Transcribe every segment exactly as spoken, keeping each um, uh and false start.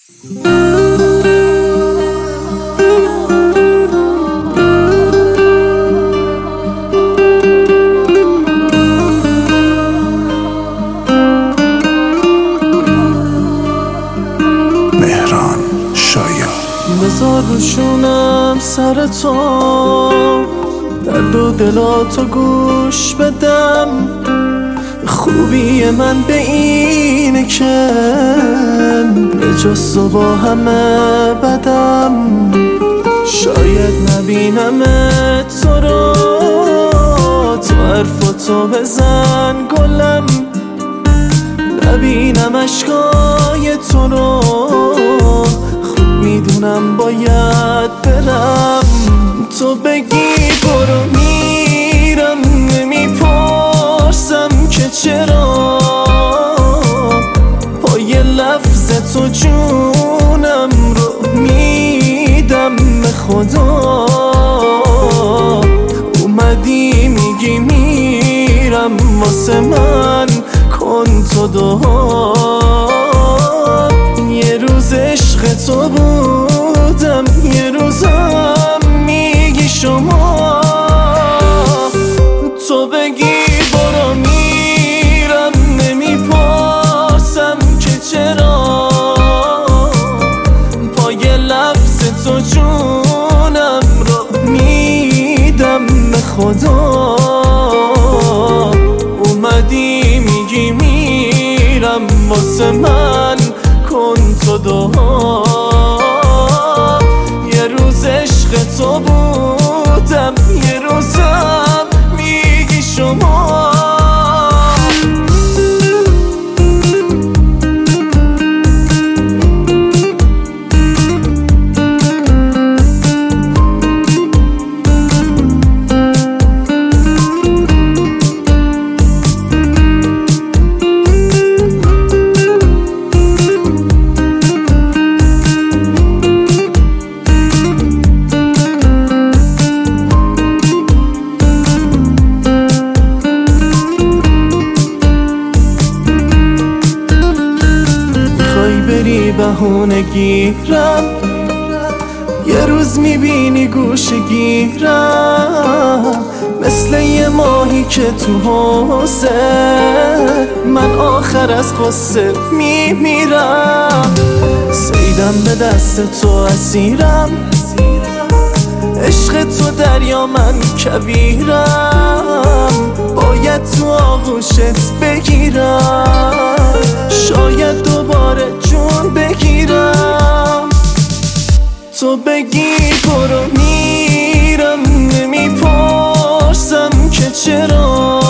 بذار روشونم سر تو، درد و دلاتو گوش بدم. خوبی من به اینه که به جز تو با همه بدم. شاید نبینم تو رو، تو حرفاتو بزن گلم. نبینم عشقای تو رو، میدونم باید برم. تو بگی برو میرم، نمیپرسم که چرا. پای لفظ تو جونم رو میدم به خدا. اومدی میگی میرم، واسه من کن تو دعا. یه روز عشق تو بودم، یه روزم میگی شما. تو بگی برو میرم، نمیپرسم که چرا. پای لفظ تو جونم رو میدم به خدا. اومدی میگی میرم، واسه من کن تو دعا. یه روز عشق تو بودم، یه روزم میگی شما. بری بهونه گیرم، یه روز میبینی گوشه گیرم. مثل یه ماهی که تو حوضه، من آخر از قصه میمیرم. سیدم به دست تو اسیرم، عشق تو دریا من کبیرم. باید تو آغوشت بگیرم، شاید دوباره جون بگیرم. تو بگی برو میرم، نمیپرسم که چرا.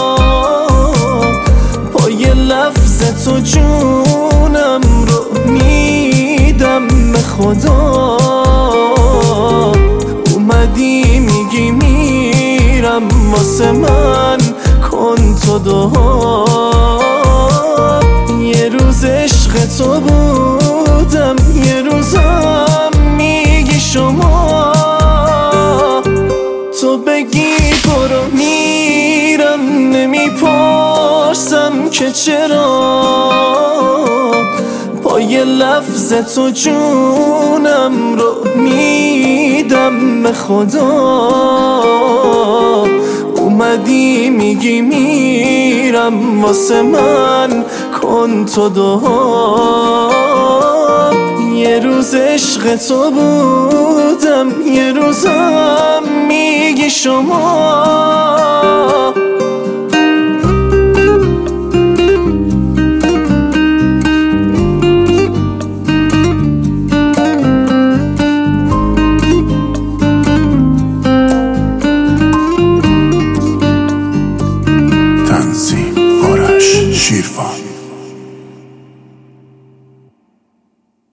پای لفظ تو جونم رو میدم به خدا. اومدی میگی میرم، واسه من کن تو دعا. یه روز عشق تو بودم، یه روزم میگی شما. تو بگی برو میرم، نمیپرسم که چرا. پای لفظ تو جونم رو میدم به خدا. اومدی میگی میرم، واسه من کن تو دعا. یه روز عشق تو بودم، یه روزم میگی شما. تنظیم آرش شیروان.